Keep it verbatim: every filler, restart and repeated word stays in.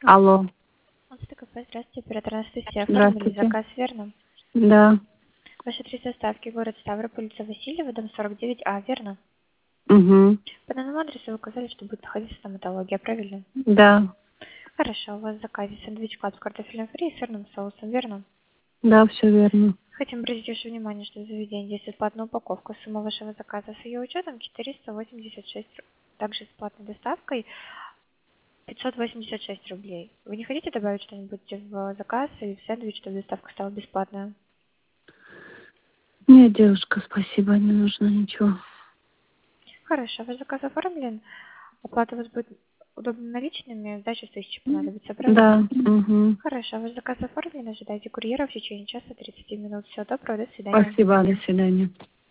Алло. Монстр кафе, здравствуйте, оператор Анастасия. Оформили Здравствуйте. заказ, верно? Да. Ваши три доставки: город Ставрополь, улица Васильева, дом сорок девять А, верно? Угу. По данному адресу вы указали, что будет находиться стоматология, правильно? Да. Хорошо, у вас в заказе сэндвич клаб с картофелем фри и сырным соусом, верно? Да, все верно. Хотим обратить ваше внимание, что в заведении действует платная упаковка. Сумма вашего заказа с ее учетом четыреста восемьдесят шесть рублей. Также с платной доставкой пятьсот восемьдесят шесть рублей. Вы не хотите добавить что-нибудь в заказ или в сэндвич, чтобы доставка стала бесплатная? Нет, девушка, спасибо, не нужно ничего. Хорошо, ваш заказ оформлен. Оплата у вас будет удобно наличными, сдача с тысячи понадобится, правильно? Да. Угу. Хорошо, ваш заказ оформлен, ожидайте курьера в течение часа тридцати минут. Всего доброго, до свидания. Спасибо, до свидания.